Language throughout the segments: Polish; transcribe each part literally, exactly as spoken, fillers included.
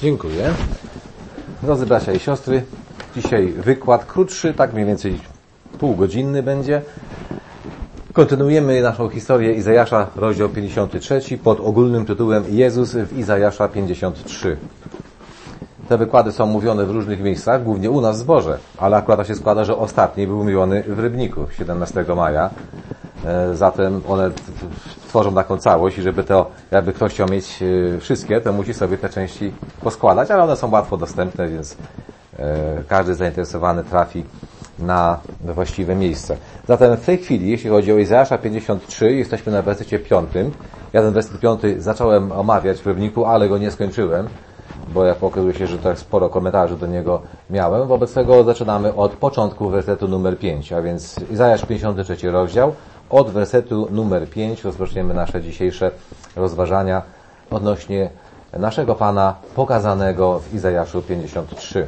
Dziękuję. Drodzy bracia i siostry, dzisiaj wykład krótszy, tak mniej więcej półgodzinny będzie. Kontynuujemy naszą historię Izajasza, rozdział pięćdziesiąty trzeci, pod ogólnym tytułem Jezus w Izajasza pięćdziesiąt trzy. Te wykłady są mówione w różnych miejscach, głównie u nas w zborze, ale akurat to się składa, że ostatni był mówiony w Rybniku siedemnastego maja. Zatem one tworzą taką całość i żeby to, jakby ktoś chciał mieć wszystkie, to musi sobie te części poskładać, ale one są łatwo dostępne, więc każdy zainteresowany trafi na właściwe miejsce. Zatem w tej chwili, jeśli chodzi o Izajasza pięćdziesiąt trzy, jesteśmy na wersecie piątym. Ja ten werset piąty zacząłem omawiać w Rybniku, ale go nie skończyłem, bo jak okazuje się, że tak sporo komentarzy do niego miałem. Wobec tego zaczynamy od początku wersetu numer pięć, a więc Izajasz pięćdziesiąty trzeci rozdział. Od wersetu numer pięć rozpoczniemy nasze dzisiejsze rozważania odnośnie naszego Pana pokazanego w Izajaszu pięćdziesiąt trzy.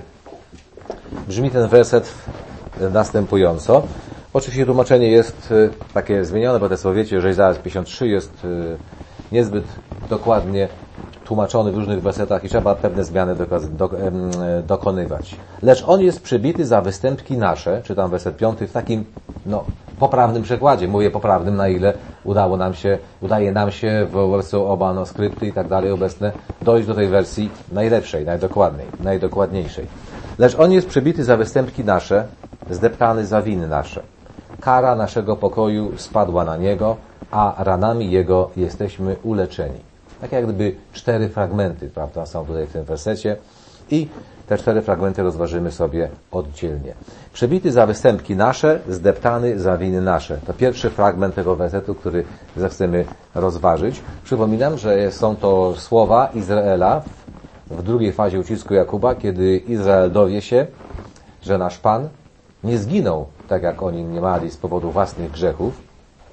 Brzmi ten werset następująco. Oczywiście tłumaczenie jest takie zmienione, bo to wiecie, że Izajasz pięćdziesiąt trzy jest niezbyt dokładnie tłumaczony w różnych wersetach i trzeba pewne zmiany dokonywać. Lecz on jest przybity za występki nasze, czytam werset piąty, w takim no, poprawnym przekładzie. Mówię poprawnym, na ile udało nam się, udaje nam się w wersji oba manuskrypty i tak dalej obecne dojść do tej wersji najlepszej, najdokładnej, najdokładniejszej. Lecz on jest przybity za występki nasze, zdeptany za winy nasze. Kara naszego pokoju spadła na niego, a ranami jego jesteśmy uleczeni. Tak jak gdyby cztery fragmenty, prawda, są tutaj w tym wersecie i te cztery fragmenty rozważymy sobie oddzielnie. Przebity za występki nasze, zdeptany za winy nasze. To pierwszy fragment tego wersetu, który zechcemy rozważyć. Przypominam, że są to słowa Izraela w drugiej fazie ucisku Jakuba, kiedy Izrael dowie się, że nasz Pan nie zginął, tak jak oni mniemali z powodu własnych grzechów.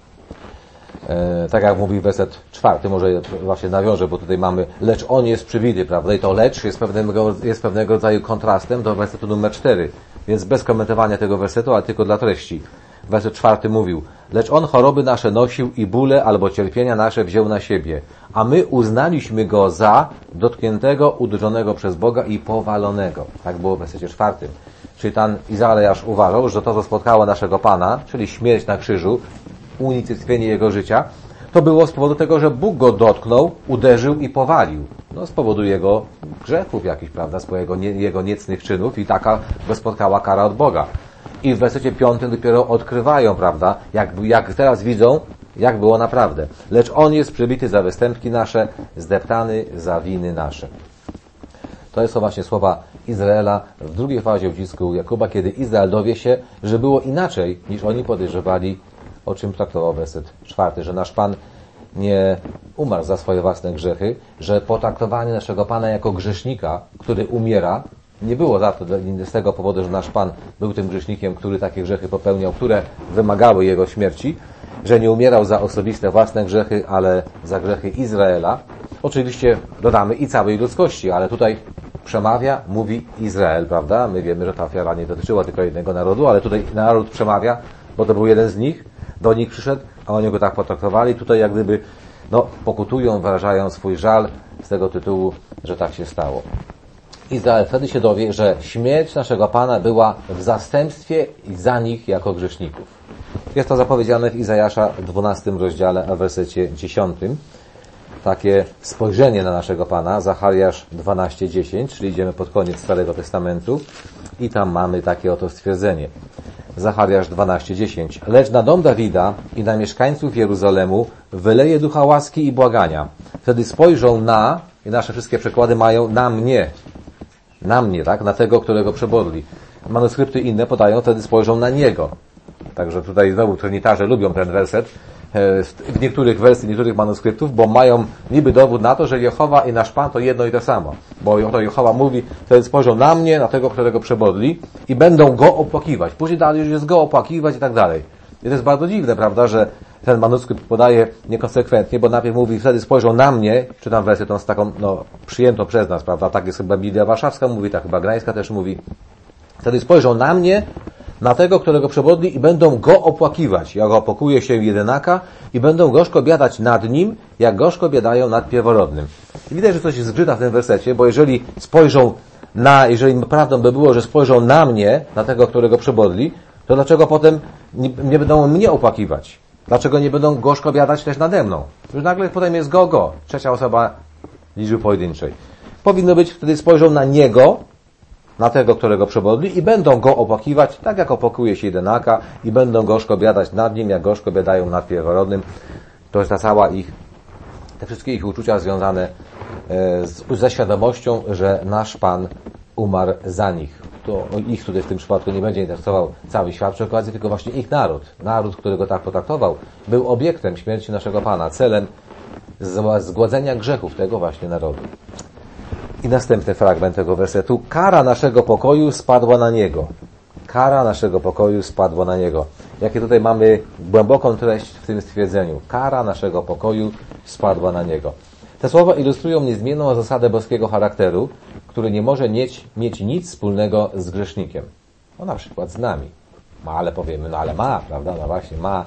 E, tak jak mówi werset czwarty, może właśnie nawiążę, bo tutaj mamy lecz on jest przybity, prawda? I to lecz jest pewnego, jest pewnego rodzaju kontrastem do wersetu numer cztery. Więc bez komentowania tego wersetu, ale tylko dla treści. Werset czwarty mówił, lecz on choroby nasze nosił i bóle albo cierpienia nasze wziął na siebie, a my uznaliśmy go za dotkniętego, uderzonego przez Boga i powalonego. Tak było w wersecie czwartym. Czyli tam Izajasz uważał, że to, co spotkało naszego Pana, czyli śmierć na krzyżu, unicestwienie jego życia, to było z powodu tego, że Bóg go dotknął, uderzył i powalił. No, z powodu jego grzechów jakichś, prawda, z powodu jego, jego niecnych czynów i taka go spotkała kara od Boga. I w wersecie piątym dopiero odkrywają, prawda, jak, jak teraz widzą, jak było naprawdę. Lecz on jest przybity za występki nasze, zdeptany za winy nasze. To są właśnie słowa Izraela w drugiej fazie ucisku Jakuba, kiedy Izrael dowie się, że było inaczej, niż oni podejrzewali, o czym traktował werset czwarty, że nasz Pan nie umarł za swoje własne grzechy, że potraktowanie naszego Pana jako grzesznika, który umiera, nie było za to z tego powodu, że nasz Pan był tym grzesznikiem, który takie grzechy popełniał, które wymagały jego śmierci, że nie umierał za osobiste własne grzechy, ale za grzechy Izraela. Oczywiście dodamy i całej ludzkości, ale tutaj przemawia, mówi Izrael, prawda? My wiemy, że ta ofiara nie dotyczyła tylko jednego narodu, ale tutaj naród przemawia, bo to był jeden z nich, do nich przyszedł, a oni go tak potraktowali. Tutaj jak gdyby no, pokutują, wyrażają swój żal z tego tytułu, że tak się stało. Izrael wtedy się dowie, że śmierć naszego Pana była w zastępstwie za nich jako grzeszników. Jest to zapowiedziane w Izajasza dwunastym rozdziale, a w wersecie dziesiątym. Takie spojrzenie na naszego Pana, Zachariasz dwanaście dziesięć, czyli idziemy pod koniec Starego Testamentu i tam mamy takie oto stwierdzenie. Zachariasz dwanaście dziesięć. Lecz na dom Dawida i na mieszkańców Jeruzalemu wyleje ducha łaski i błagania. Wtedy spojrzą na, i nasze wszystkie przekłady mają na mnie. Na mnie, tak? Na tego, którego przebodli. Manuskrypty inne podają, wtedy spojrzą na niego. Także tutaj znowu trinitarze lubią ten werset w niektórych wersji, niektórych manuskryptów, bo mają niby dowód na to, że Jehowa i nasz Pan to jedno i to samo. Bo to Jehowa mówi, wtedy spojrzą na mnie, na tego, którego przebodli i będą go opłakiwać. Później dalej już jest go opłakiwać i tak dalej. I to jest bardzo dziwne, prawda, że ten manuskrypt podaje niekonsekwentnie, bo najpierw mówi, wtedy spojrzą na mnie, czytam wersję tą z taką, no, przyjętą przez nas, prawda, tak jest chyba Biblia Warszawska mówi, tak chyba Gdańska też mówi. Wtedy spojrzą na mnie, na tego, którego przebodli i będą go opłakiwać, jak opłakuje się jedynaka i będą gorzko biadać nad nim, jak gorzko biadają nad pierworodnym. I widać, że coś zgrzyta w tym wersecie, bo jeżeli spojrzą na, jeżeli prawdą by było, że spojrzą na mnie, na tego, którego przebodli, to dlaczego potem nie, nie będą mnie opłakiwać? Dlaczego nie będą gorzko biadać też nade mną? Już nagle potem jest go, go. Trzecia osoba liczby pojedynczej. Powinno być, wtedy spojrzą na niego, na tego, którego przebodli i będą go opłakiwać, tak jak opłakuje się jedynaka i będą gorzko biadać nad nim, jak gorzko biadają nad pierworodnym. To jest ta cała ich, te wszystkie ich uczucia związane z, ze świadomością, że nasz Pan umarł za nich. To ich tutaj w tym przypadku nie będzie interesował cały świat przy okazji, tylko właśnie ich naród. Naród, który go tak potraktował, był obiektem śmierci naszego Pana, celem zgładzenia grzechów tego właśnie narodu. I następny fragment tego wersetu. Kara naszego pokoju spadła na Niego. Kara naszego pokoju spadła na Niego. Jakie tutaj mamy głęboką treść w tym stwierdzeniu. Kara naszego pokoju spadła na Niego. Te słowa ilustrują niezmienną zasadę boskiego charakteru, który nie może mieć, mieć nic wspólnego z grzesznikiem. No na przykład z nami. Ma, ale powiemy, no ale ma, prawda? No właśnie, ma.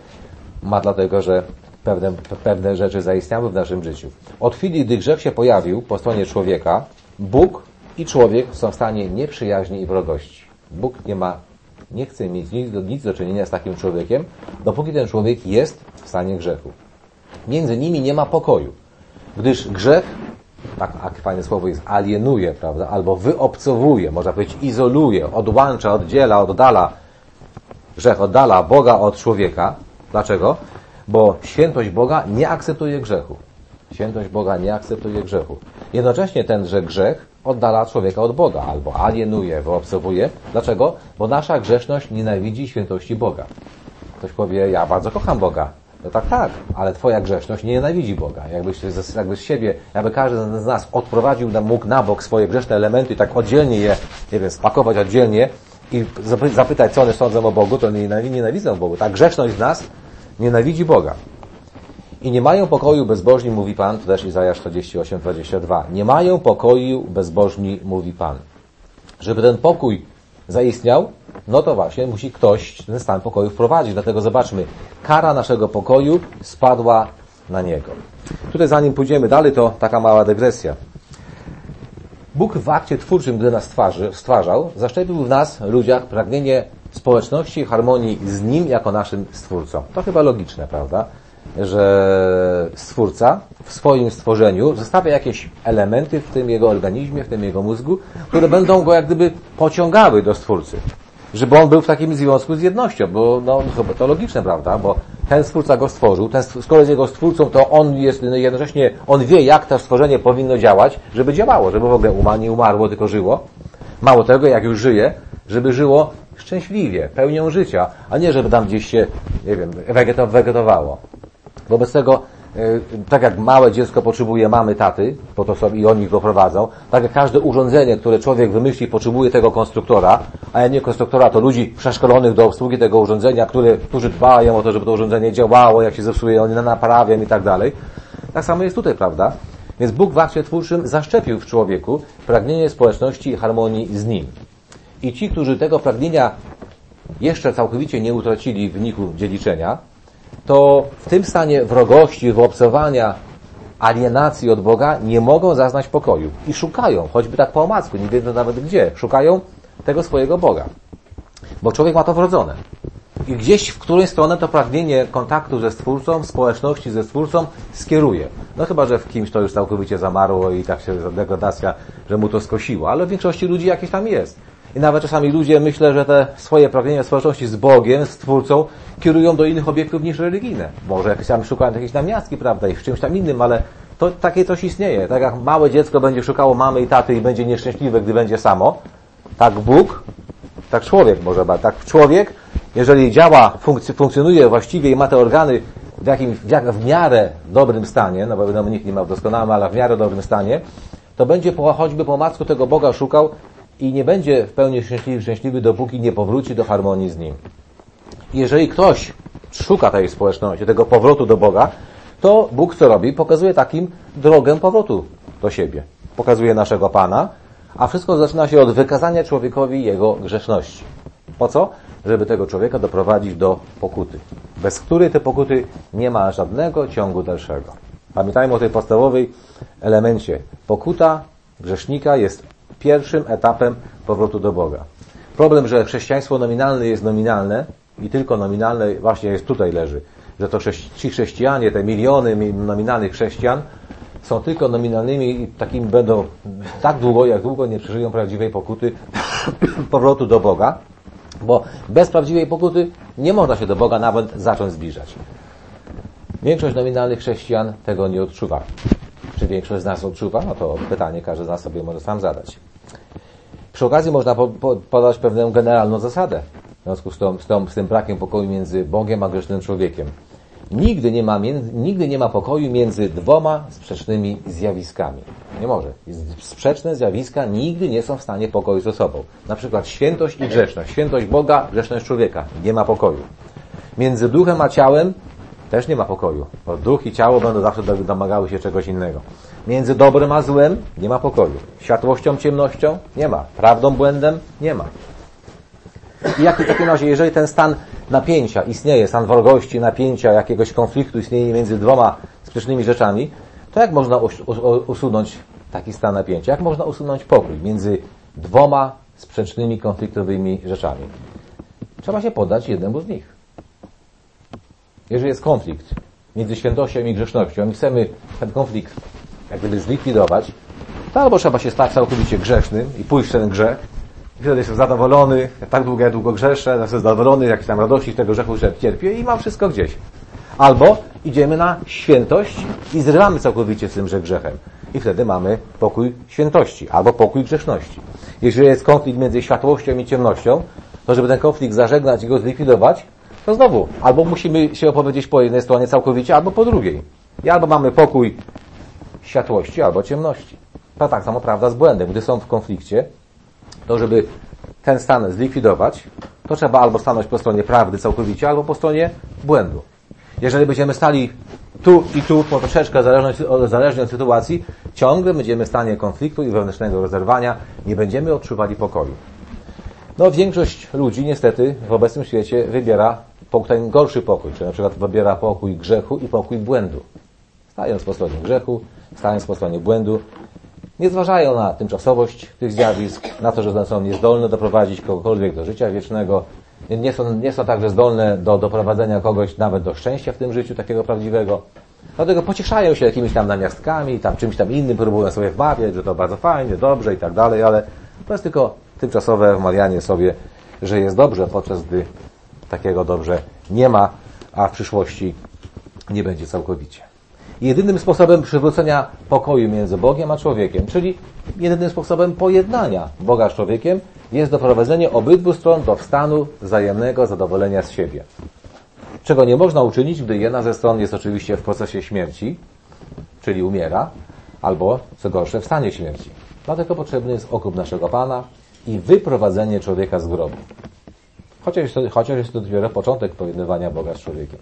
Ma dlatego, że pewne, pewne rzeczy zaistniały w naszym życiu. Od chwili, gdy grzech się pojawił po stronie człowieka, Bóg i człowiek są w stanie nieprzyjaźni i wrogości. Bóg nie ma, nie chce mieć nic do, nic do czynienia z takim człowiekiem, dopóki ten człowiek jest w stanie grzechu. Między nimi nie ma pokoju, gdyż grzech, tak, tak fajne słowo jest, alienuje, prawda, albo wyobcowuje, można powiedzieć izoluje, odłącza, oddziela, oddala. Grzech oddala Boga od człowieka. Dlaczego? Bo świętość Boga nie akceptuje grzechu. Świętość Boga nie akceptuje grzechu. Jednocześnie tenże grzech oddala człowieka od Boga, albo alienuje, wyobcowuje. Dlaczego? Bo nasza grzeszność nienawidzi świętości Boga. Ktoś powie, ja bardzo kocham Boga. No tak, tak, ale twoja grzeszność nie nienawidzi Boga. Jakbyś, jakby z siebie, jakby każdy z nas odprowadził, mógł na bok swoje grzeszne elementy i tak oddzielnie je, nie wiem, spakować oddzielnie i zapytać, co one sądzą o Bogu, to nie nienawidzą Bogu. Ta grzeszność z nas nienawidzi Boga. I nie mają pokoju bezbożni, mówi Pan, to też Izajasz czterdzieści osiem, dwadzieścia dwa. Nie mają pokoju bezbożni, mówi Pan. Żeby ten pokój zaistniał, no to właśnie musi ktoś ten stan pokoju wprowadzić. Dlatego zobaczmy, kara naszego pokoju spadła na Niego. Tutaj zanim pójdziemy dalej, to taka mała dygresja. Bóg w akcie twórczym, gdy nas stwarzy, stwarzał, zaszczepił w nas, ludziach, pragnienie społeczności, harmonii z Nim jako naszym Stwórcą. To chyba logiczne, prawda? Że Stwórca w swoim stworzeniu zostawia jakieś elementy w tym Jego organizmie, w tym Jego mózgu, które będą Go jak gdyby pociągały do Stwórcy. Żeby On był w takim związku z jednością, bo no, chyba to logiczne, prawda? Bo ten Stwórca Go stworzył, ten, skoro jest Jego Stwórcą, to On jest jednocześnie, On wie, jak to stworzenie powinno działać, żeby działało, żeby w ogóle uma, nie umarło, tylko żyło. Mało tego, jak już żyje, żeby żyło szczęśliwie, pełnią życia, a nie żeby tam gdzieś się, nie wiem, wegetowało. Wobec tego, tak jak małe dziecko potrzebuje mamy, taty, po to sobie i oni go prowadzą, tak jak każde urządzenie, które człowiek wymyśli, potrzebuje tego konstruktora, a nie konstruktora, to ludzi przeszkolonych do obsługi tego urządzenia, które, którzy dbają o to, żeby to urządzenie działało, jak się zepsuje, oni naprawiają i tak dalej. Tak samo jest tutaj, prawda? Więc Bóg w akcie twórczym zaszczepił w człowieku pragnienie społeczności i harmonii z Nim. I ci, którzy tego pragnienia jeszcze całkowicie nie utracili w wyniku dziedziczenia, to w tym stanie wrogości, wyobcowania, alienacji od Boga nie mogą zaznać pokoju. I szukają, choćby tak po omacku, nie wiedzą nawet gdzie, szukają tego swojego Boga. Bo człowiek ma to wrodzone. I gdzieś w którąś stronę to pragnienie kontaktu ze Stwórcą, społeczności ze Stwórcą skieruje. No chyba, że w kimś to już całkowicie zamarło i tak się degradacja, że mu to skosiło. Ale w większości ludzi jakieś tam jest. I nawet czasami ludzie, myślę, że te swoje pragnienia społeczności z Bogiem, z Twórcą, kierują do innych obiektów niż religijne. Może jakieś tam szukają jakiejś namiastki, prawda, i w czymś tam innym, ale to takie coś istnieje. Tak jak małe dziecko będzie szukało mamy i taty i będzie nieszczęśliwe, gdy będzie samo, tak Bóg, tak człowiek może, tak człowiek, jeżeli działa, funkc- funkcjonuje właściwie i ma te organy w jakim, w, jak, w miarę dobrym stanie, no bo wiadomo, nikt nie ma w doskonałym, ale w miarę dobrym stanie, to będzie po, choćby po omacku tego Boga szukał i nie będzie w pełni szczęśliwy, szczęśliwy, dopóki nie powróci do harmonii z Nim. Jeżeli ktoś szuka tej społeczności, tego powrotu do Boga, to Bóg co robi? Pokazuje takim drogę powrotu do siebie. Pokazuje naszego Pana, a wszystko zaczyna się od wykazania człowiekowi jego grzeszności. Po co? Żeby tego człowieka doprowadzić do pokuty, bez której tej pokuty nie ma żadnego ciągu dalszego. Pamiętajmy o tej podstawowej elemencie. Pokuta grzesznika jest pierwszym etapem powrotu do Boga. Problem, że chrześcijaństwo nominalne jest nominalne i tylko nominalne właśnie jest tutaj leży. Że to ci chrześcijanie, te miliony nominalnych chrześcijan są tylko nominalnymi i takimi będą tak długo, jak długo nie przeżyją prawdziwej pokuty powrotu do Boga. Bo bez prawdziwej pokuty nie można się do Boga nawet zacząć zbliżać. Większość nominalnych chrześcijan tego nie odczuwa. Czy większość z nas odczuwa? No to pytanie każdy z nas sobie może sam zadać. Przy okazji można po, po, podać pewną generalną zasadę w związku z, tą, z, tą, z tym brakiem pokoju między Bogiem a grzesznym człowiekiem. Nigdy nie, ma, nigdy nie ma pokoju między dwoma sprzecznymi zjawiskami. Nie może. Sprzeczne zjawiska nigdy nie są w stanie pokoju ze sobą. Na przykład świętość i grzeszność. Świętość Boga, grzeszność człowieka. Nie ma pokoju. Między duchem a ciałem też nie ma pokoju, bo duch i ciało będą zawsze domagały się czegoś innego. Między dobrem a złem nie ma pokoju. Światłością, ciemnością nie ma. Prawdą, błędem nie ma. I jak w takim razie, jeżeli ten stan napięcia istnieje, stan wrogości, napięcia, jakiegoś konfliktu istnieje między dwoma sprzecznymi rzeczami, to jak można usunąć taki stan napięcia? Jak można usunąć pokój między dwoma sprzecznymi, konfliktowymi rzeczami? Trzeba się poddać jednemu z nich. Jeżeli jest konflikt między świętością i grzesznością i chcemy ten konflikt jak gdyby zlikwidować, to albo trzeba się stać całkowicie grzesznym i pójść w ten grzech i wtedy jestem zadowolony, tak długo ja długo grzeszę, jestem zadowolony, jakieś tam radości z tego grzechu cierpię i mam wszystko gdzieś. Albo idziemy na świętość i zrywamy całkowicie z tymże grzechem. I wtedy mamy pokój świętości albo pokój grzeszności. Jeżeli jest konflikt między światłością i ciemnością, to żeby ten konflikt zażegnać i go zlikwidować, to znowu, albo musimy się opowiedzieć po jednej stronie całkowicie, albo po drugiej. I albo mamy pokój światłości, albo ciemności. To tak samo prawda z błędem. Gdy są w konflikcie, to żeby ten stan zlikwidować, to trzeba albo stanąć po stronie prawdy całkowicie, albo po stronie błędu. Jeżeli będziemy stali tu i tu, po troszeczkę zależnie od sytuacji, ciągle będziemy w stanie konfliktu i wewnętrznego rozerwania, nie będziemy odczuwali pokoju. No, większość ludzi niestety w obecnym świecie wybiera ten gorszy pokój, czyli na przykład wybiera pokój grzechu i pokój błędu. Stając po stronie grzechu, stając po stronie błędu, nie zważają na tymczasowość tych zjawisk, na to, że są niezdolne doprowadzić kogokolwiek do życia wiecznego, nie są, nie są także zdolne do doprowadzenia kogoś nawet do szczęścia w tym życiu takiego prawdziwego. Dlatego pocieszają się jakimiś tam namiastkami, tam czymś tam innym, próbują sobie wmawiać, że to bardzo fajnie, dobrze i tak dalej, ale to jest tylko tymczasowe wmawianie sobie, że jest dobrze, podczas gdy takiego dobrze nie ma, a w przyszłości nie będzie całkowicie. Jedynym sposobem przywrócenia pokoju między Bogiem a człowiekiem, czyli jedynym sposobem pojednania Boga z człowiekiem, jest doprowadzenie obydwu stron do stanu wzajemnego zadowolenia z siebie. Czego nie można uczynić, gdy jedna ze stron jest oczywiście w procesie śmierci, czyli umiera, albo, co gorsze, w stanie śmierci. Dlatego potrzebny jest okup naszego Pana i wyprowadzenie człowieka z grobu. Chociaż jest to, chociaż jest to dopiero początek pojednywania Boga z człowiekiem.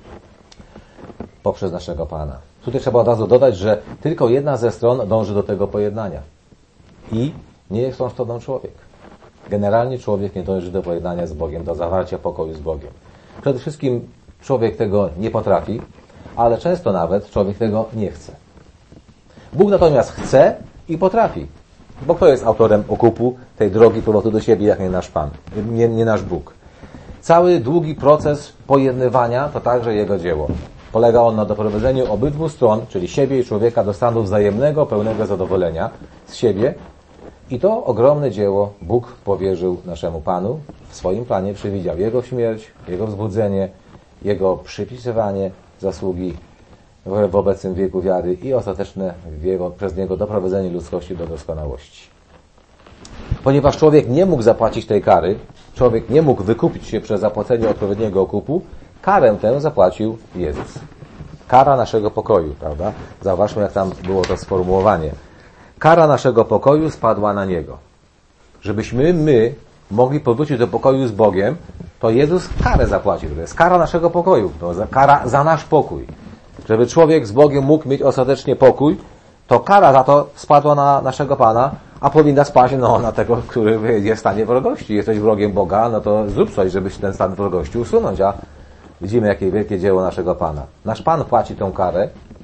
Poprzez naszego Pana. Tutaj trzeba od razu dodać, że tylko jedna ze stron dąży do tego pojednania. I nie jest tą stroną człowiek. Generalnie człowiek nie dąży do pojednania z Bogiem, do zawarcia pokoju z Bogiem. Przede wszystkim człowiek tego nie potrafi, ale często nawet człowiek tego nie chce. Bóg natomiast chce i potrafi. Bo kto jest autorem okupu tej drogi powrotu do siebie, jak nie nasz Pan, nie, nie nasz Bóg. Cały długi proces pojednywania to także Jego dzieło. Polega on na doprowadzeniu obydwu stron, czyli siebie i człowieka, do stanu wzajemnego, pełnego zadowolenia z siebie. I to ogromne dzieło Bóg powierzył naszemu Panu. W swoim planie przewidział Jego śmierć, Jego wzbudzenie, Jego przypisywanie zasługi w, w obecnym wieku wiary i ostateczne w jego, przez Niego doprowadzenie ludzkości do doskonałości. Ponieważ człowiek nie mógł zapłacić tej kary, człowiek nie mógł wykupić się przez zapłacenie odpowiedniego okupu, karę tę zapłacił Jezus. Kara naszego pokoju, prawda? Zauważmy, jak tam było to sformułowanie. Kara naszego pokoju spadła na Niego. Żebyśmy my mogli powrócić do pokoju z Bogiem, to Jezus karę zapłacił. To jest kara naszego pokoju. To jest kara za nasz pokój. Żeby człowiek z Bogiem mógł mieć ostatecznie pokój, to kara za to spadła na naszego Pana, a powinna spaść no, na tego, który jest w stanie wrogości. Jesteś wrogiem Boga, no to zrób coś, żeby ten stan wrogości usunąć. A widzimy, jakie wielkie dzieło naszego Pana. Nasz Pan płaci tą karę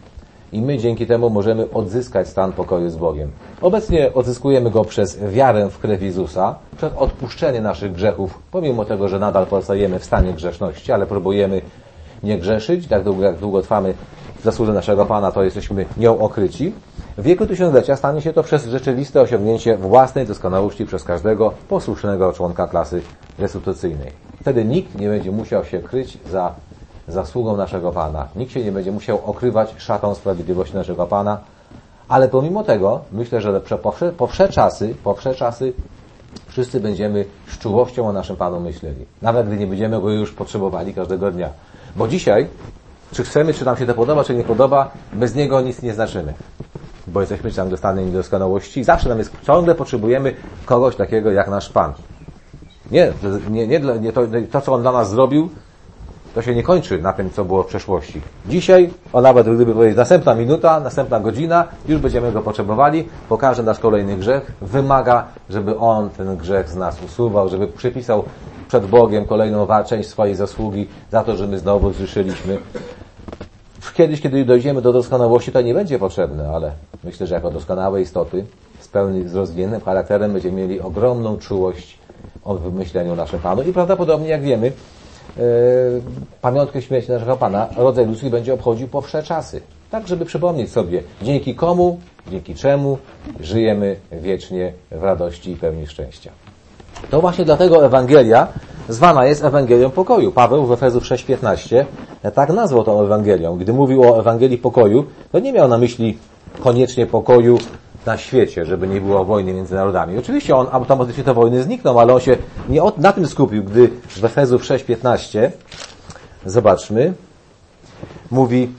i my dzięki temu możemy odzyskać stan pokoju z Bogiem. Obecnie odzyskujemy go przez wiarę w krew Jezusa, przez odpuszczenie naszych grzechów, pomimo tego, że nadal pozostajemy w stanie grzeszności, ale próbujemy nie grzeszyć, tak długo, jak długo trwamy w zasłudze naszego Pana, to jesteśmy nią okryci. W wieku tysiąclecia stanie się to przez rzeczywiste osiągnięcie własnej doskonałości przez każdego posłusznego członka klasy restytucyjnej. Wtedy nikt nie będzie musiał się kryć za zasługą naszego Pana. Nikt się nie będzie musiał okrywać szatą sprawiedliwości naszego Pana, ale pomimo tego myślę, że po wsze, po wsze czasy, po wsze czasy wszyscy będziemy z czułością o naszym Panu myśleli. Nawet gdy nie będziemy go już potrzebowali każdego dnia. Bo dzisiaj, czy chcemy, czy nam się to podoba, czy nie podoba, bez niego nic nie znaczymy. Bo jesteśmy ciągle w stanie niedoskonałości i zawsze nam jest, ciągle potrzebujemy kogoś takiego jak nasz Pan. Nie, nie, nie, nie to, to, co On dla nas zrobił, to się nie kończy na tym, co było w przeszłości. Dzisiaj, o nawet gdyby powiedzieć następna minuta, następna godzina, już będziemy go potrzebowali, bo każdy nasz kolejny grzech wymaga, żeby On ten grzech z nas usuwał, żeby przypisał przed Bogiem kolejną część swojej zasługi za to, że my znowu zgrzeszyliśmy. Kiedyś, kiedy dojdziemy do doskonałości, to nie będzie potrzebne, ale myślę, że jako doskonałe istoty z pełnym, z rozwiniętym charakterem będziemy mieli ogromną czułość o wymyśleniu naszym Panu i prawdopodobnie, jak wiemy, yy, pamiątkę śmierci naszego Pana rodzaj ludzki będzie obchodził po wsze czasy. Tak, żeby przypomnieć sobie, dzięki komu, dzięki czemu żyjemy wiecznie w radości i pełni szczęścia. To właśnie dlatego Ewangelia zwana jest Ewangelią pokoju. Paweł w Efezów sześć piętnaście tak nazwał tą Ewangelią. Gdy mówił o Ewangelii pokoju, to nie miał na myśli koniecznie pokoju na świecie, żeby nie było wojny między narodami. Oczywiście on automatycznie te wojny znikną, ale on się nie na tym skupił, gdy w Efezów sześć piętnaście, zobaczmy, mówi: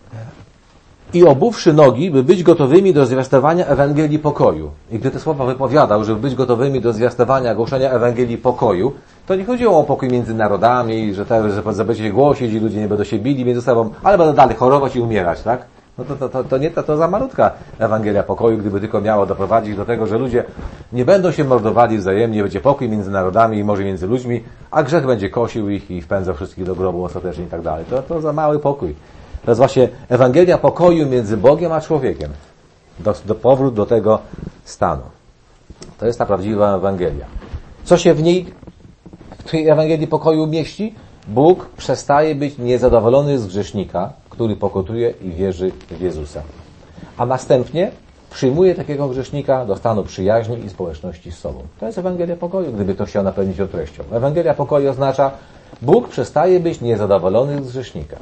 i obuwszy nogi, by być gotowymi do zwiastowania Ewangelii pokoju. I gdy te słowa wypowiadał, żeby być gotowymi do zwiastowania, głoszenia Ewangelii pokoju, to nie chodziło o pokój między narodami, że, te, że będziecie głosić i ludzie nie będą się bili między sobą, ale będą dalej chorować i umierać, tak? No to, to, to, to nie to, to za malutka Ewangelia pokoju, gdyby tylko miało doprowadzić do tego, że ludzie nie będą się mordowali wzajemnie, będzie pokój między narodami i może między ludźmi, a grzech będzie kosił ich i wpędzał wszystkich do grobu ostatecznie i tak dalej. To, to za mały pokój. To jest właśnie Ewangelia pokoju między Bogiem a człowiekiem. Do, do powrót do tego stanu. To jest ta prawdziwa Ewangelia. Co się w niej, w tej Ewangelii pokoju mieści? Bóg przestaje być niezadowolony z grzesznika, który pokutuje i wierzy w Jezusa. A następnie przyjmuje takiego grzesznika do stanu przyjaźni i społeczności z sobą. To jest Ewangelia pokoju, gdyby to chciał napełnić ją treścią. Ewangelia pokoju oznacza, Bóg przestaje być niezadowolony z grzesznika.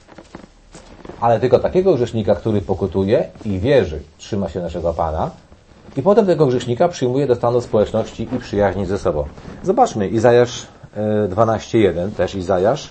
Ale tylko takiego grzesznika, który pokutuje i wierzy, trzyma się naszego Pana, i potem tego grzesznika przyjmuje do stanu społeczności i przyjaźni ze sobą. Zobaczmy, Izajasz dwanaście jeden, też Izajasz.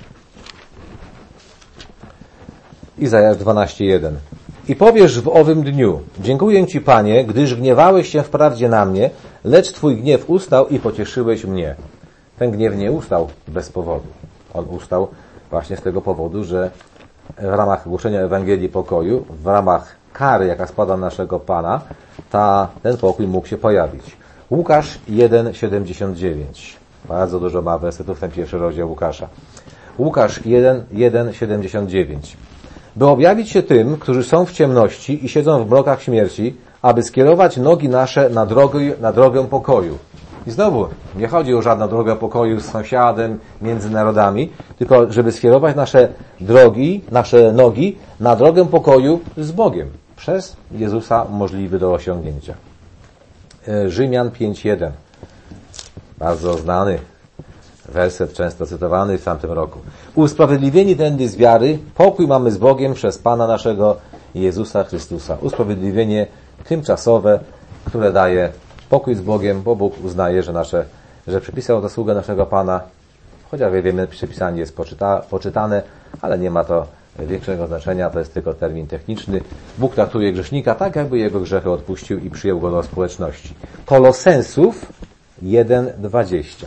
Izajasz dwanaście jeden. I powiesz w owym dniu: dziękuję Ci, Panie, gdyż gniewałeś się wprawdzie na mnie, lecz Twój gniew ustał i pocieszyłeś mnie. Ten gniew nie ustał bez powodu. On ustał właśnie z tego powodu, że w ramach głoszenia Ewangelii pokoju, w ramach kary, jaka spada na naszego Pana, ta, ten pokój mógł się pojawić. Łukasz jeden siedemdziesiąt dziewięć. Bardzo dużo ma wersetów w ten pierwszy rozdział Łukasza. Łukasz jeden siedemdziesiąt dziewięć. By objawić się tym, którzy są w ciemności i siedzą w mrokach śmierci, aby skierować nogi nasze na drogę, na drogę pokoju. I znowu, nie chodzi o żadną drogę pokoju z sąsiadem, między narodami, tylko żeby skierować nasze drogi, nasze nogi na drogę pokoju z Bogiem. Przez Jezusa możliwy do osiągnięcia. Rzymian pięć jeden. Bardzo znany werset, często cytowany w tamtym roku. Usprawiedliwieni tędy z wiary, pokój mamy z Bogiem przez Pana naszego Jezusa Chrystusa. Usprawiedliwienie tymczasowe, które daje pokój z Bogiem, bo Bóg uznaje, że nasze, że przypisał zasługę naszego Pana, chociaż wiemy, przypisanie jest poczyta, poczytane, ale nie ma to większego znaczenia, to jest tylko termin techniczny. Bóg traktuje grzesznika tak, jakby jego grzechy odpuścił i przyjął go do społeczności. Kolosensów jeden dwadzieścia.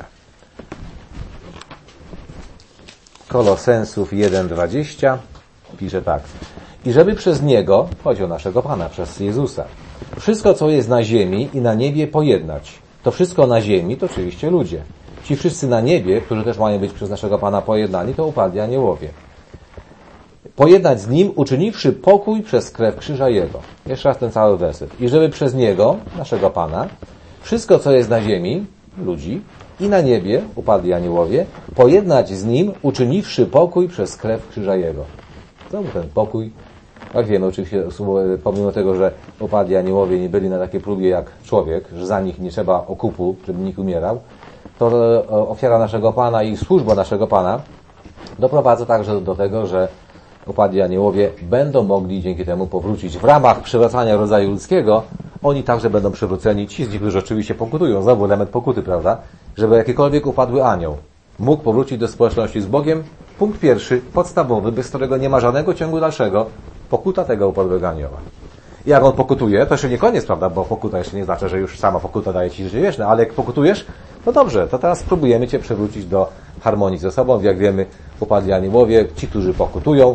Kolosensów jeden dwadzieścia pisze tak. I żeby przez Niego, chodzi o naszego Pana, przez Jezusa, wszystko, co jest na ziemi i na niebie pojednać. To wszystko na ziemi to oczywiście ludzie. Ci wszyscy na niebie, którzy też mają być przez naszego Pana pojednani, to upadli aniołowie. pojednać z Nim, uczyniwszy pokój przez krew krzyża Jego. Jeszcze raz ten cały werset. I żeby przez Niego, naszego Pana, wszystko, co jest na ziemi, ludzi, i na niebie, upadli aniołowie, pojednać z Nim, uczyniwszy pokój przez krew krzyża Jego. Znowu ten pokój. Jak wiemy, oczywiście, pomimo tego, że upadli aniołowie nie byli na takiej próbie jak człowiek, że za nich nie trzeba okupu, żeby nikt umierał, to ofiara naszego Pana i służba naszego Pana doprowadza także do tego, że upadli aniołowie będą mogli dzięki temu powrócić. W ramach przywracania rodzaju ludzkiego oni także będą przywróceni, ci z nich, którzy oczywiście pokutują, znowu element pokuty, prawda? Żeby jakikolwiek upadły anioł mógł powrócić do społeczności z Bogiem. Punkt pierwszy, podstawowy, bez którego nie ma żadnego ciągu dalszego, pokuta tego upadłego anioła. I jak on pokutuje, to jeszcze nie koniec, prawda? Bo pokuta jeszcze nie znaczy, że już sama pokuta daje ci życie wieczne, ale jak pokutujesz, no dobrze, to teraz spróbujemy cię przywrócić do harmonii ze sobą. Jak wiemy, upadli aniołowie, ci, którzy pokutują,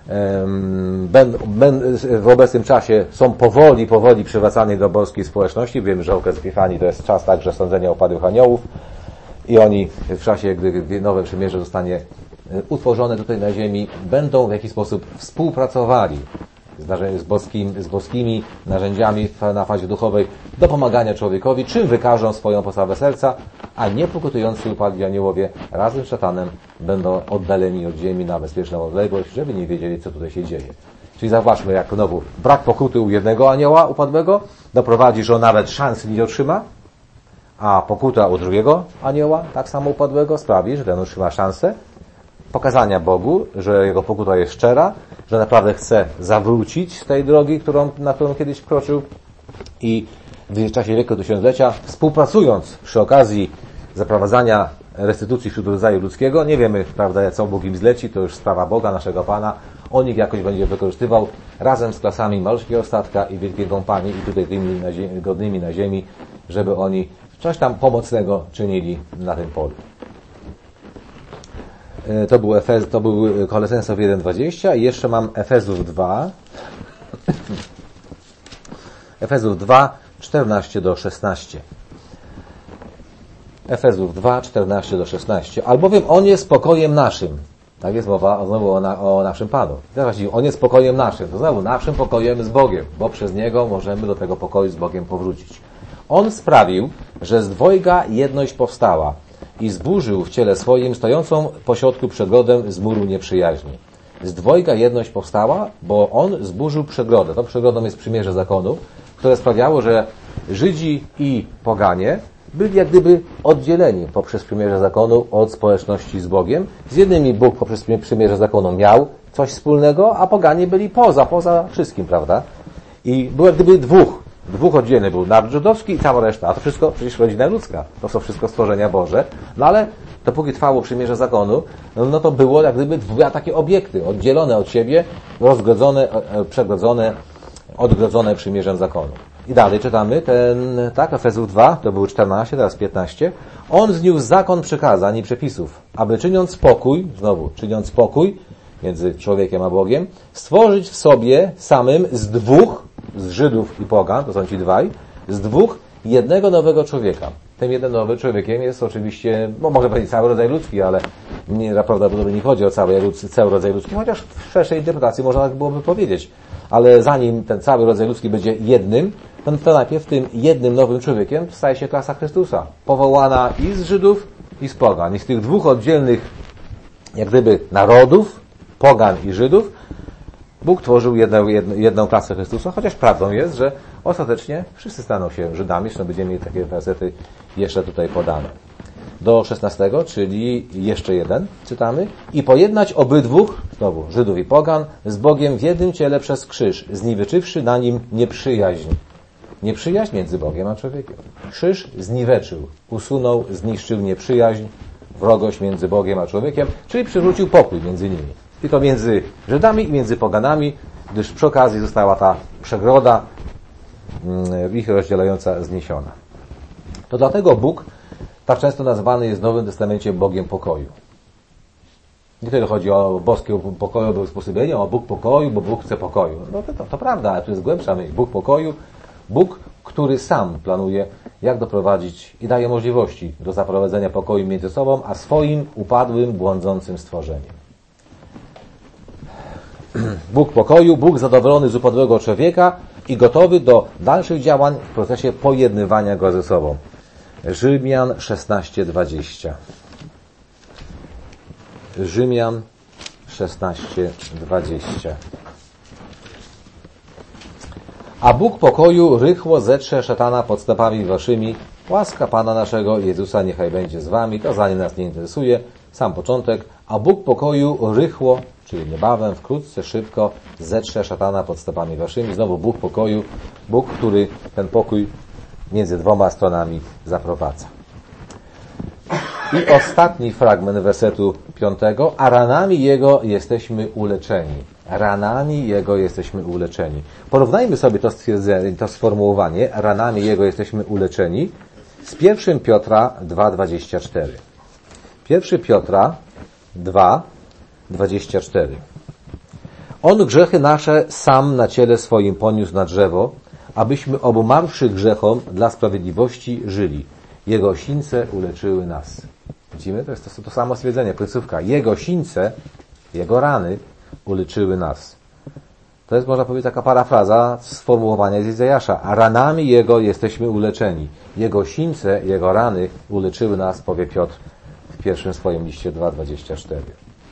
w obecnym czasie są powoli, powoli przywracani do boskiej społeczności. Wiemy, że okres Epifanii to jest czas także sądzenia upadłych aniołów i oni w czasie, gdy nowe przymierze zostanie utworzone tutaj na ziemi, będą w jakiś sposób współpracowali z, boskim, z boskimi narzędziami na fazie duchowej do pomagania człowiekowi, czym wykażą swoją postawę serca, a niepokutujący upadli aniołowie razem z szatanem będą oddaleni od ziemi na bezpieczną odległość, żeby nie wiedzieli, co tutaj się dzieje. Czyli zauważmy, jak znowu brak pokuty u jednego anioła upadłego doprowadzi, że on nawet szansy nie otrzyma, a pokuta u drugiego anioła, tak samo upadłego, sprawi, że ten otrzyma szansę pokazania Bogu, że jego pokuta jest szczera, że naprawdę chce zawrócić z tej drogi, którą, na którą kiedyś wkroczył i w czasie wieku tysiąclecia, współpracując przy okazji zaprowadzania restytucji wśród rodzaju ludzkiego, nie wiemy, prawda, co Bóg im zleci, to już sprawa Boga, naszego Pana, on ich jakoś będzie wykorzystywał razem z klasami malutkiego statka i wielkiej kompanii i tutaj tymi na ziemi, godnymi na ziemi, żeby oni coś tam pomocnego czynili na tym polu. To był, Efez, to był Kolesensów jeden dwadzieścia i jeszcze mam Efezów dwa. Efezów dwa, czternaście do szesnaście. Efezów dwa, czternaście do szesnaście. Albowiem On jest spokojem naszym. Tak jest mowa znowu o, na, o naszym Panu. Teraz On jest spokojem naszym. To znowu naszym pokojem z Bogiem, bo przez Niego możemy do tego pokoju z Bogiem powrócić. On sprawił, że z dwojga jedność powstała i zburzył w ciele swoim stojącą pośrodku przegrodę z muru nieprzyjaźni. Z dwojga jedność powstała, bo on zburzył przegrodę. Tą przegrodą jest przymierze zakonu, które sprawiało, że Żydzi i poganie byli jak gdyby oddzieleni poprzez przymierze zakonu od społeczności z Bogiem. Z jednymi Bóg poprzez przymierze zakonu miał coś wspólnego, a poganie byli poza, poza wszystkim, prawda? I było jak gdyby dwóch. Dwóch oddzielnych był naród żydowski i cała reszta. A to wszystko przecież rodzina ludzka. To są wszystko stworzenia Boże. No ale dopóki trwało przymierze zakonu, no to było jak gdyby dwa takie obiekty, oddzielone od siebie, rozgrodzone, przegrodzone, odgrodzone przymierzem zakonu. I dalej czytamy ten, tak, Efezów dwa, to był czternaście, teraz piętnaście. On zniósł zakon przykazań i przepisów, aby czyniąc pokój, znowu, czyniąc pokój między człowiekiem a Bogiem, stworzyć w sobie samym z dwóch, z Żydów i pogan, to są ci dwaj, z dwóch jednego nowego człowieka. Tym jednym nowym człowiekiem jest oczywiście, no może powiedzieć cały rodzaj ludzki, ale nie, prawdopodobnie nie chodzi o cały, cały rodzaj ludzki, chociaż w szerszej interpretacji można tak byłoby powiedzieć. Ale zanim ten cały rodzaj ludzki będzie jednym, to, to najpierw tym jednym nowym człowiekiem staje się klasa Chrystusa. Powołana i z Żydów, i z pogan. I z tych dwóch oddzielnych, jak gdyby, narodów, pogan i Żydów, Bóg tworzył jedną, jedną, jedną klasę Chrystusa, chociaż prawdą jest, że ostatecznie wszyscy staną się Żydami, zresztą będziemy mieli takie wersety jeszcze tutaj podane. Do szesnastego, czyli jeszcze jeden, czytamy. I pojednać obydwóch, znowu Żydów i pogan, z Bogiem w jednym ciele przez krzyż, zniweczywszy na nim nieprzyjaźń. Nieprzyjaźń między Bogiem a człowiekiem. Krzyż zniweczył, usunął, zniszczył nieprzyjaźń, wrogość między Bogiem a człowiekiem, czyli przywrócił pokój między nimi. I to między Żydami i między poganami, gdyż przy okazji została ta przegroda ich rozdzielająca zniesiona. To dlatego Bóg tak często nazwany jest w Nowym Testamencie Bogiem pokoju. Nie tyle chodzi o boskie pokoju, bo usposobienie, o Bóg pokoju, bo Bóg chce pokoju. No to, to prawda, ale to jest głębsza myśl. Bóg pokoju, Bóg, który sam planuje, jak doprowadzić i daje możliwości do zaprowadzenia pokoju między sobą, a swoim upadłym, błądzącym stworzeniem. Bóg pokoju, Bóg zadowolony z upadłego człowieka i gotowy do dalszych działań w procesie pojednywania go ze sobą. Rzymian szesnaście dwadzieścia. Rzymian szesnaście dwadzieścia. A Bóg pokoju rychło zetrze szatana pod stopami waszymi. Łaska Pana naszego Jezusa niechaj będzie z wami. To zdanie nas nie interesuje. Sam początek. A Bóg pokoju rychło, czyli niebawem, wkrótce, szybko zetrze szatana pod stopami waszymi. Znowu Bóg pokoju. Bóg, który ten pokój między dwoma stronami zaprowadza. I ostatni fragment wersetu piątego. A ranami Jego jesteśmy uleczeni. Ranami Jego jesteśmy uleczeni. Porównajmy sobie to stwierdzenie, to sformułowanie. Ranami Jego jesteśmy uleczeni z pierwszym Piotra dwa dwadzieścia cztery. pierwszy Piotra dwa dwadzieścia cztery. On grzechy nasze sam na ciele swoim poniósł na drzewo, abyśmy obumarłszy grzechom dla sprawiedliwości żyli. Jego sińce uleczyły nas. Widzimy? To jest to, to samo stwierdzenie, końcówka. Jego sińce, Jego rany uleczyły nas. To jest, można powiedzieć, taka parafraza sformułowania z Izajasza. A ranami Jego jesteśmy uleczeni. Jego sińce, Jego rany uleczyły nas, powie Piotr w pierwszym swoim liście dwa dwadzieścia cztery.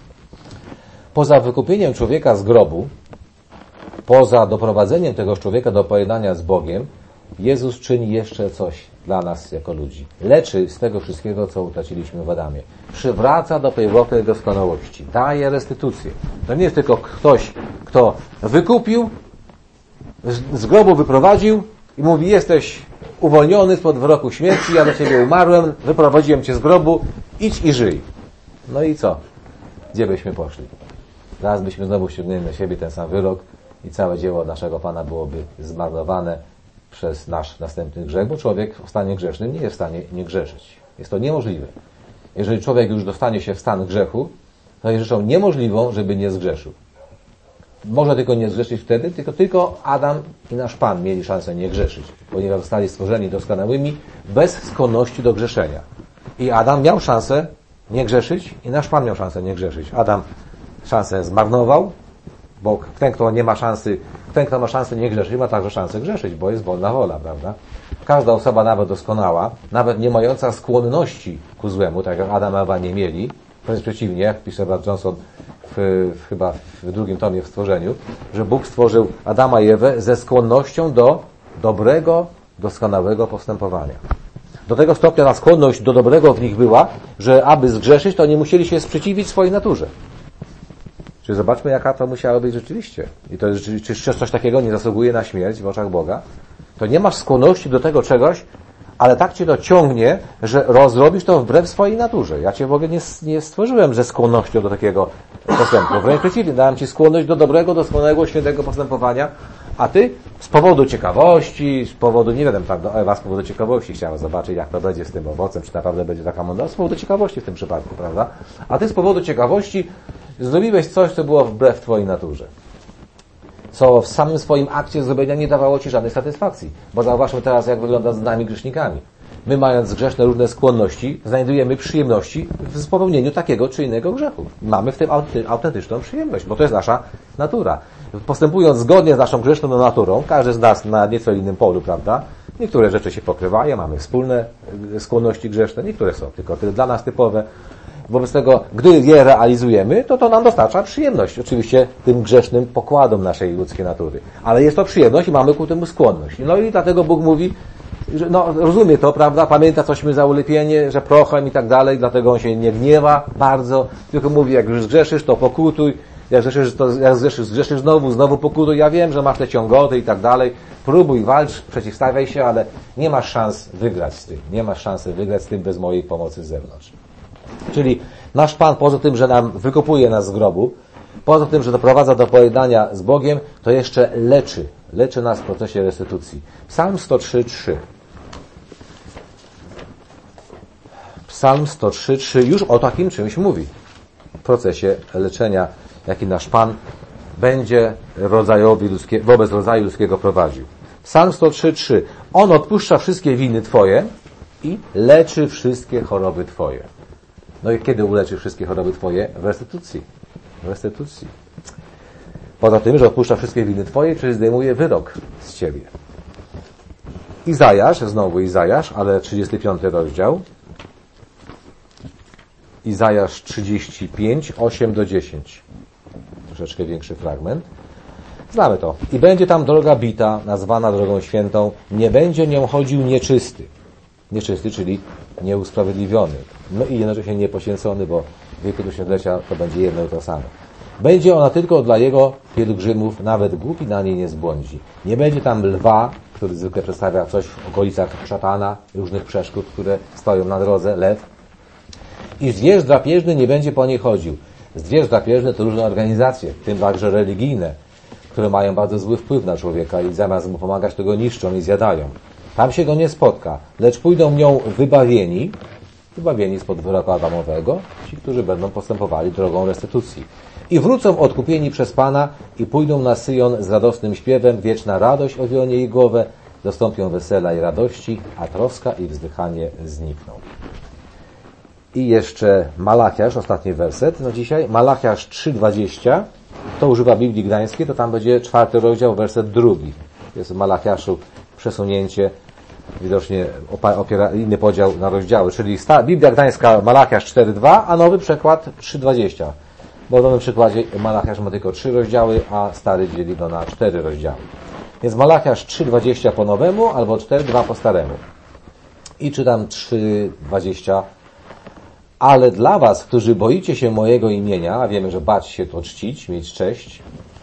Poza wykupieniem człowieka z grobu, poza doprowadzeniem tego człowieka do pojednania z Bogiem, Jezus czyni jeszcze coś dla nas jako ludzi. Leczy z tego wszystkiego, co utraciliśmy w Adamie. Przywraca do pierwotnej doskonałości. Daje restytucję. To nie jest tylko ktoś, kto wykupił, z grobu wyprowadził i mówi: jesteś uwolniony spod wyroku śmierci, ja do ciebie umarłem, wyprowadziłem cię z grobu, idź i żyj. No i co? Gdzie byśmy poszli? Zaraz byśmy znowu ściągnęli na siebie ten sam wyrok i całe dzieło naszego Pana byłoby zmarnowane przez nasz następny grzech, bo człowiek w stanie grzesznym nie jest w stanie nie grzeszyć. Jest to niemożliwe. Jeżeli człowiek już dostanie się w stan grzechu, to jest rzeczą niemożliwą, żeby nie zgrzeszył. Może tylko nie zgrzeszyć wtedy, tylko, tylko Adam i nasz Pan mieli szansę nie grzeszyć, ponieważ zostali stworzeni doskonałymi bez skłonności do grzeszenia. I Adam miał szansę nie grzeszyć i nasz Pan miał szansę nie grzeszyć. Adam szansę zmarnował, bo ten, kto nie ma szansy, ten, kto ma szansę nie grzeszyć, ma także szansę grzeszyć, bo jest wolna wola, prawda? Każda osoba, nawet doskonała, nawet nie mająca skłonności ku złemu, tak jak Adam i Ewa nie mieli, wręcz przeciwnie, jak pisze Brad Johnson w, w, chyba w drugim tomie w Stworzeniu, że Bóg stworzył Adama i Ewę ze skłonnością do dobrego, doskonałego postępowania. Do tego stopnia ta skłonność do dobrego w nich była, że aby zgrzeszyć, to nie musieli się sprzeciwić swojej naturze. Czyli zobaczmy, jaka to musiała być rzeczywiście. I to jest, czy, czy coś takiego nie zasługuje na śmierć w oczach Boga? To nie masz skłonności do tego czegoś, ale tak cię to ciągnie, że rozrobisz to wbrew swojej naturze. Ja cię w ogóle nie, nie stworzyłem ze skłonnością do takiego postępu. Wręcz przeciwnie, dałem ci skłonność do dobrego, doskonałego, świętego postępowania, a ty z powodu ciekawości, z powodu, nie wiem, tak, Ewa z powodu ciekawości chciała zobaczyć, jak to będzie z tym owocem, czy naprawdę będzie taka mądra, z powodu ciekawości w tym przypadku, prawda? A ty z powodu ciekawości zrobiłeś coś, co było wbrew twojej naturze. Co w samym swoim akcie zrobienia nie dawało ci żadnej satysfakcji. Bo zauważmy teraz, jak wygląda z nami grzesznikami. My, mając grzeszne różne skłonności, znajdujemy przyjemności w popełnieniu takiego czy innego grzechu. Mamy w tym autentyczną przyjemność, bo to jest nasza natura. Postępując zgodnie z naszą grzeszną naturą, każdy z nas na nieco innym polu, prawda? Niektóre rzeczy się pokrywają, mamy wspólne skłonności grzeszne, niektóre są tylko dla nas typowe. Wobec tego, gdy je realizujemy, to to nam dostarcza przyjemność. Oczywiście tym grzesznym pokładom naszej ludzkiej natury. Ale jest to przyjemność i mamy ku temu skłonność. No i dlatego Bóg mówi, że no rozumie to, prawda, pamięta, cośmy za ulepienie, że prochem i tak dalej, dlatego On się nie gniewa bardzo, tylko mówi, jak już zgrzeszysz, to pokutuj, jak zgrzeszysz, to jak zgrzeszysz, zgrzeszysz znowu, znowu pokutuj, ja wiem, że masz te ciągoty i tak dalej, próbuj, walcz, przeciwstawiaj się, ale nie masz szans wygrać z tym, nie masz szansy wygrać z tym bez mojej pomocy z zewnątrz. Czyli nasz Pan, poza tym, że nam wykupuje nas z grobu, poza tym, że doprowadza do pojednania z Bogiem, to jeszcze leczy. Leczy nas w procesie restytucji. Psalm sto trzy trzy. Psalm sto trzy trzy już o takim czymś mówi. W procesie leczenia, jaki nasz Pan będzie rodzajowi ludzkie, wobec rodzaju ludzkiego prowadził. Psalm sto trzy trzy. On odpuszcza wszystkie winy Twoje i leczy wszystkie choroby Twoje. No i kiedy uleczy wszystkie choroby Twoje? W restytucji. W restytucji. Poza tym, że odpuszcza wszystkie winy Twoje, czyli zdejmuje wyrok z Ciebie. Izajasz, znowu Izajasz, ale trzydziesty piąty rozdział. Izajasz trzydzieści pięć, osiem do dziesięć. Troszeczkę większy fragment. Znamy to. I będzie tam droga bita, nazwana drogą świętą. Nie będzie nią chodził nieczysty. Nieczysty, czyli nieusprawiedliwiony. No i jednocześnie niepoświęcony, bo w wieku tysiąclecia to będzie jedno i to samo. Będzie ona tylko dla jego pielgrzymów, nawet głupi na niej nie zbłądzi. Nie będzie tam lwa, który zwykle przedstawia coś w okolicach szatana, różnych przeszkód, które stoją na drodze, lew. I zwierz drapieżny nie będzie po niej chodził. Zwierz drapieżny to różne organizacje, w tym także religijne, które mają bardzo zły wpływ na człowieka i zamiast mu pomagać, to go niszczą i zjadają. Tam się go nie spotka, lecz pójdą nią wybawieni, wybawieni spod wyroku Adamowego, ci, którzy będą postępowali drogą restytucji. I wrócą odkupieni przez Pana i pójdą na Syjon z radosnym śpiewem, wieczna radość owionie jej głowę, dostąpią wesela i radości, a troska i wzdychanie znikną. I jeszcze Malachiasz, ostatni werset na dzisiaj, Malachiasz trzy dwadzieścia, kto używa Biblii Gdańskiej, to tam będzie czwarty rozdział, werset drugi. Jest w Malachiaszu przesunięcie, widocznie opiera, inny podział na rozdziały, czyli Biblia Gdańska Malachiasz cztery dwa, a nowy przekład trzy dwadzieścia. Bo w nowym przykładzie Malachiasz ma tylko trzy rozdziały, a stary dzieli go na cztery rozdziały. Więc Malachiasz trzy dwadzieścia po nowemu, albo cztery dwa po staremu. I czytam trzy dwadzieścia. Ale dla was, którzy boicie się mojego imienia, a wiemy, że bać się to czcić, mieć cześć,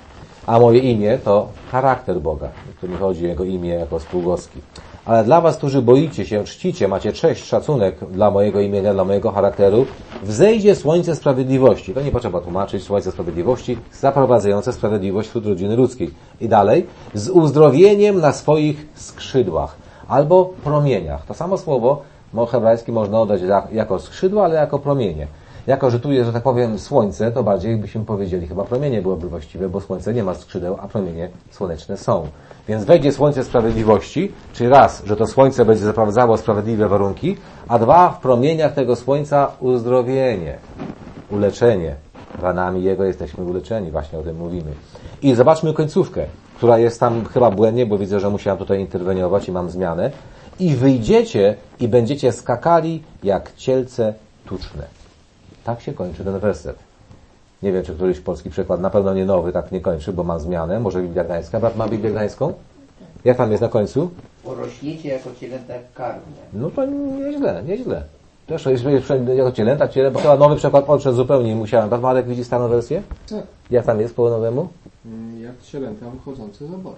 a moje imię to charakter Boga, tu nie chodzi o jego imię jako spółgłoski. Ale dla was, którzy boicie się, czcicie, macie cześć, szacunek dla mojego imienia, dla mojego charakteru, wzejdzie słońce sprawiedliwości. To nie potrzeba tłumaczyć, słońce sprawiedliwości, zaprowadzające sprawiedliwość wśród rodziny ludzkiej. I dalej, z uzdrowieniem na swoich skrzydłach, albo promieniach. To samo słowo hebrajskie można oddać jako skrzydła, ale jako promienie. Jako, że tu jest, że tak powiem, słońce, to bardziej byśmy powiedzieli, chyba promienie byłoby właściwe, bo słońce nie ma skrzydeł, a promienie słoneczne są. Więc wejdzie słońce sprawiedliwości, czyli raz, że to słońce będzie zaprowadzało sprawiedliwe warunki, a dwa, w promieniach tego słońca uzdrowienie, uleczenie. Ranami Jego jesteśmy uleczeni, właśnie o tym mówimy. I zobaczmy końcówkę, która jest tam chyba błędnie, bo widzę, że musiałem tutaj interweniować i mam zmianę. I wyjdziecie i będziecie skakali jak cielce tuczne. Tak się kończy ten werset. Nie wiem, czy któryś polski przykład, na pewno nie nowy, tak nie kończy, bo mam zmianę. Może Biblia Gdańska. Brat ma Biblię Gdańską? Jak tam jest na końcu? Porośniecie jako cielęta karne. No to nieźle, nieźle. Też jest jako cielęta, cielę, bo chyba nowy przykład odszedł zupełnie nie musiałem. Brat Marek widzi starą wersję? Tak. Jak tam jest po nowemu? Jak cielęta wychodzące z obory.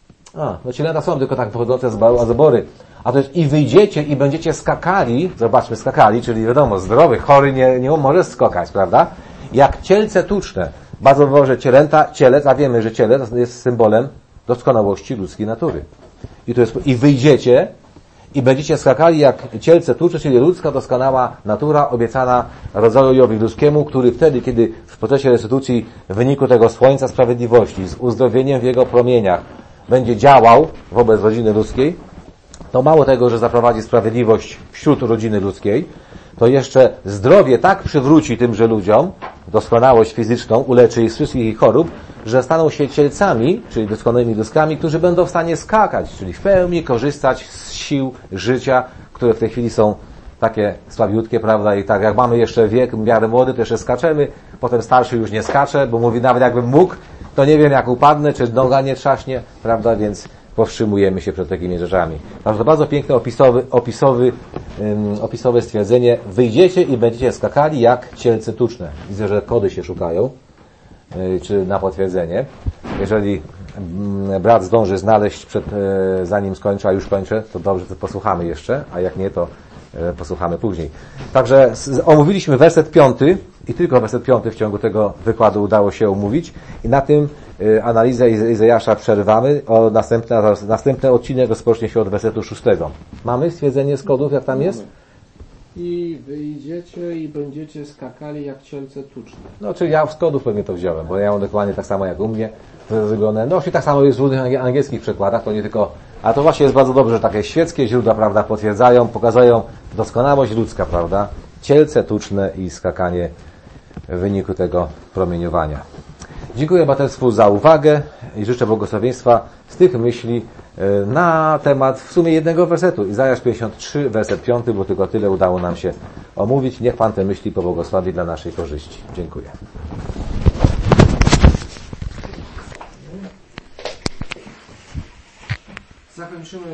A, no cielęta są tylko tak wychodzące z zabory. A to jest i wyjdziecie i będziecie skakali, zobaczmy, skakali, czyli wiadomo, zdrowy, chory nie, nie może skakać, prawda? Jak cielce tuczne. Bardzo ważne, że cielęta, cielec, a wiemy, że cielec jest symbolem doskonałości ludzkiej natury. I to jest, i wyjdziecie i będziecie skakali jak cielce tuczne, czyli ludzka doskonała natura obiecana rodzajowi ludzkiemu, który wtedy, kiedy w procesie restytucji w wyniku tego słońca sprawiedliwości z uzdrowieniem w jego promieniach będzie działał wobec rodziny ludzkiej, to mało tego, że zaprowadzi sprawiedliwość wśród rodziny ludzkiej, to jeszcze zdrowie tak przywróci tymże ludziom, doskonałość fizyczną, uleczy ich z wszystkich ich chorób, że staną się cielcami, czyli doskonałymi ludzkami, którzy będą w stanie skakać, czyli w pełni korzystać z sił życia, które w tej chwili są takie słabiutkie, prawda, i tak jak mamy jeszcze wiek w miarę młody, to jeszcze skaczemy, potem starszy już nie skacze, bo mówi, nawet jakbym mógł, to nie wiem jak upadnę, czy noga nie trzaśnie, prawda, więc powstrzymujemy się przed takimi rzeczami. Także to bardzo piękne opisowy, opisowy, um, opisowe stwierdzenie. Wyjdziecie i będziecie skakali jak cielce tuczne. Widzę, że kody się szukają, yy, czy na potwierdzenie. Jeżeli yy, brat zdąży znaleźć przed, yy, zanim skończę, a już kończę, to dobrze, to posłuchamy jeszcze, a jak nie, to yy, posłuchamy później. Także z, omówiliśmy werset piąty i tylko werset piąty w ciągu tego wykładu udało się omówić i na tym analizę Izajasza przerywamy. O następny, następny odcinek rozpocznie się od wersetu szóstego. Mamy stwierdzenie z kodów, jak tam jest? I wyjdziecie i będziecie skakali jak cielce tuczne. No, czyli ja z kodów pewnie to wziąłem, bo ja mam dokładnie tak samo jak u mnie wygląda. No, i tak samo jest w różnych angielskich przekładach, to nie tylko, a to właśnie jest bardzo dobrze, że takie świeckie źródła, prawda, potwierdzają, pokazują doskonałość ludzka, prawda, cielce tuczne i skakanie w wyniku tego promieniowania. Dziękuję braterstwu za uwagę i życzę błogosławieństwa z tych myśli e, na temat w sumie jednego wersetu. Izajasz pięćdziesiąt trzy, werset piąty, bo tylko tyle udało nam się omówić. Niech Pan te myśli pobłogosławi dla naszej korzyści. Dziękuję. Zakończymy